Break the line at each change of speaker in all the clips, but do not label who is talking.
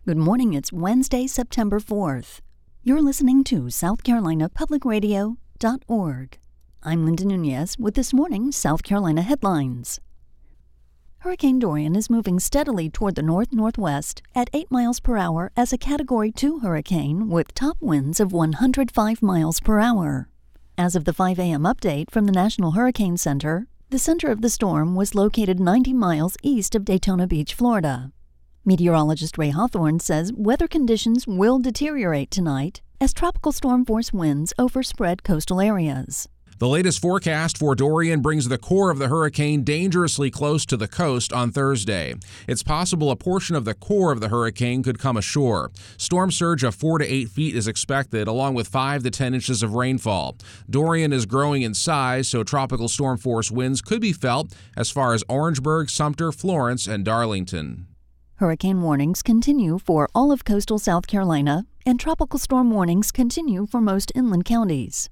Good morning, it's Wednesday, September 4th. You're listening to South Carolina Public Radio.org. I'm Linda Nunez with this morning's South Carolina headlines. Hurricane Dorian is moving steadily toward the north-northwest at 8 miles per hour as a Category 2 hurricane with top winds of 105 miles per hour. As of the 5 a.m. update from the National Hurricane Center, the center of the storm was located 90 miles east of Daytona Beach, Florida. Meteorologist Ray Hawthorne says weather conditions will deteriorate tonight as tropical storm force winds overspread coastal areas.
The latest forecast for Dorian brings the core of the hurricane dangerously close to the coast on Thursday. It's possible a portion of the core of the hurricane could come ashore. Storm surge of 4 to 8 feet is expected, along with 5 to 10 inches of rainfall. Dorian is growing in size, so tropical storm force winds could be felt as far as Orangeburg, Sumter, Florence, and Darlington.
Hurricane warnings continue for all of coastal South Carolina, and tropical storm warnings continue for most inland counties.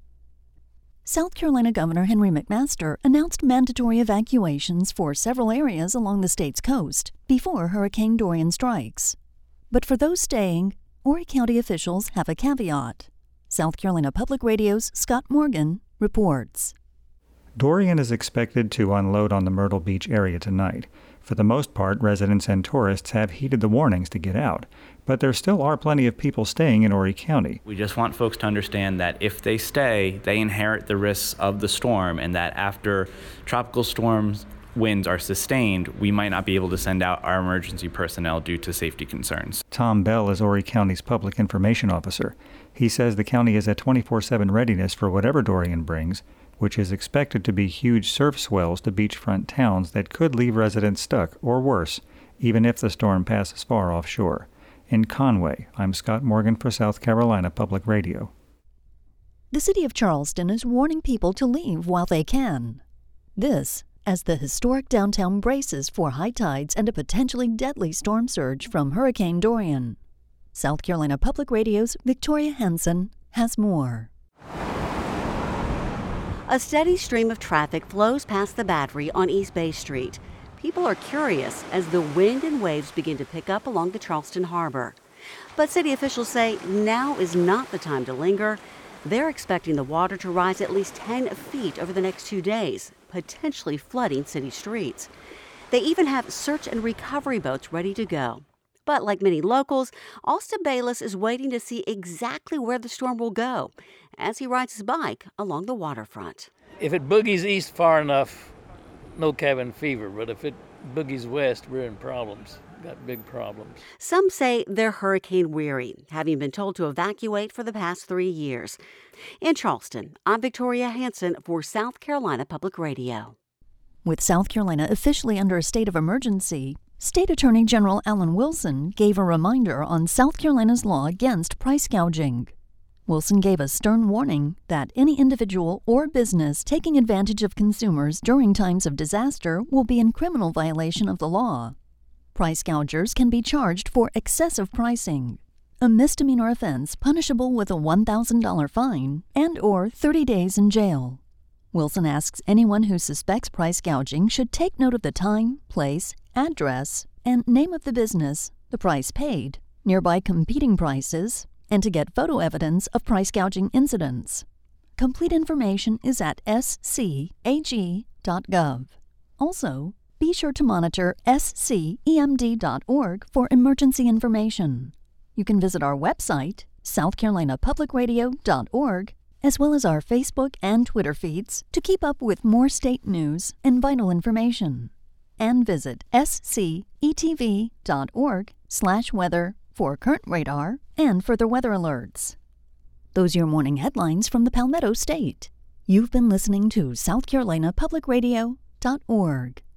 South Carolina Governor Henry McMaster announced mandatory evacuations for several areas along the state's coast before Hurricane Dorian strikes. But for those staying, Horry County officials have a caveat. South Carolina Public Radio's Scott Morgan reports.
Dorian is expected to unload on the Myrtle Beach area tonight. For the most part, residents and tourists have heeded the warnings to get out, but there still are plenty of people staying in Horry County.
We just want folks to understand that if they stay, they inherit the risks of the storm, and that after tropical storms winds are sustained, we might not be able to send out our emergency personnel due to safety concerns.
Tom Bell is Horry County's public information officer. He says the county is at 24/7 readiness for whatever Dorian brings, which is expected to be huge surf swells to beachfront towns that could leave residents stuck, or worse, even if the storm passes far offshore. In Conway, I'm Scott Morgan for South Carolina Public Radio.
The city of Charleston is warning people to leave while they can. This, as the historic downtown braces for high tides and a potentially deadly storm surge from Hurricane Dorian. South Carolina Public Radio's Victoria Hansen has more.
A steady stream of traffic flows past the Battery on East Bay Street. People are curious as the wind and waves begin to pick up along the Charleston Harbor. But city officials say now is not the time to linger. They're expecting the water to rise at least 10 feet over the next 2 days, potentially flooding city streets. They even have search and recovery boats ready to go. But like many locals, Austin Bayless is waiting to see exactly where the storm will go as he rides his bike along the waterfront.
If it boogies east far enough, no cabin fever. But if it boogies west, we're in problems. Got big problems.
Some say they're hurricane weary, having been told to evacuate for the past 3 years. In Charleston, I'm Victoria Hansen for South Carolina Public Radio.
With South Carolina officially under a state of emergency, State Attorney General Alan Wilson gave a reminder on South Carolina's law against price gouging. Wilson gave a stern warning that any individual or business taking advantage of consumers during times of disaster will be in criminal violation of the law. Price gougers can be charged for excessive pricing, a misdemeanor offense punishable with a $1,000 fine and/or 30 days in jail. Wilson asks anyone who suspects price gouging should take note of the time, place, address, and name of the business, the price paid, nearby competing prices, and to get photo evidence of price gouging incidents. Complete information is at scag.gov. Also, be sure to monitor scemd.org for emergency information. You can visit our website, southcarolinapublicradio.org, as well as our Facebook and Twitter feeds to keep up with more state news and vital information. And visit scetv.org/weather for current radar and further weather alerts. Those are your morning headlines from the Palmetto State. You've been listening to South Carolina Public Radio.org.